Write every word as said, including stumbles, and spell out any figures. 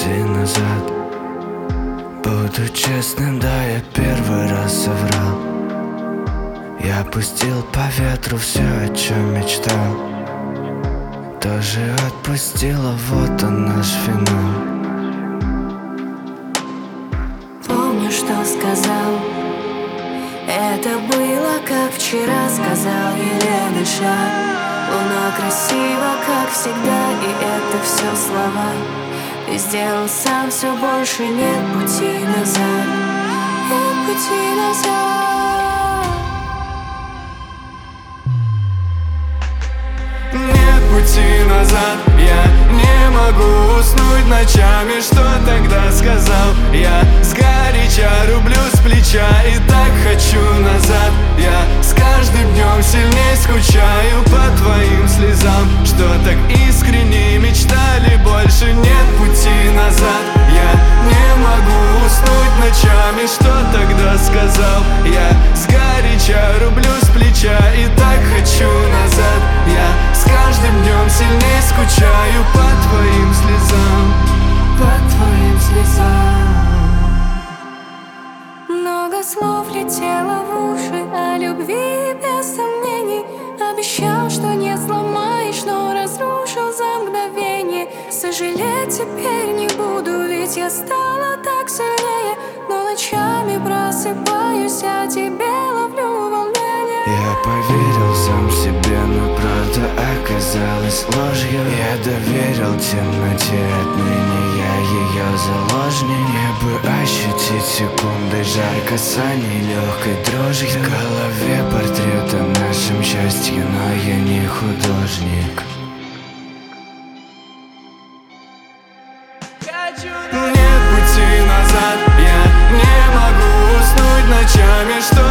пути назад. Буду честным, да, я первый раз соврал. Я пустил по ветру все, о чем мечтал. Тоже отпустила, вот он наш финал. Помню, что сказал. Это было, как вчера сказал, еле дыша. Луна красива, как всегда, и это все слова. Ты сделал сам, все больше нет пути назад. Нет пути назад. Нет пути назад. Я не могу уснуть ночами. Что тогда сказал? Я сгоряча рублю с плеча и так хочу назад. Я с каждым днем сильней скучаю по твоим слезам, что так искренне мечтали. Больше нет пути назад. Я не могу уснуть ночами. Что тогда сказал? Я сгоряча рублю с плеча и так хочу назад. Я с каждым днем сильней скучаю по твоим слезам, по твоим слезам. Много слов летело в уши о любви без сомнений. Обещал, что не сломаешь, но разрушил за мгновение. Сожалеть теперь не буду, ведь я стала так сильнее. Но ночами просыпаюсь, а тебе ловлю волнение. Я поверил сам себе, но правда оказалась ложью. Я доверил темноте, отныне я ее заложник. Мне бы ощутить секундой жар касаний легкой дрожью. В голове портрет о нашем счастье, но я не художник. Нет пути назад. Я не могу уснуть ночами. Что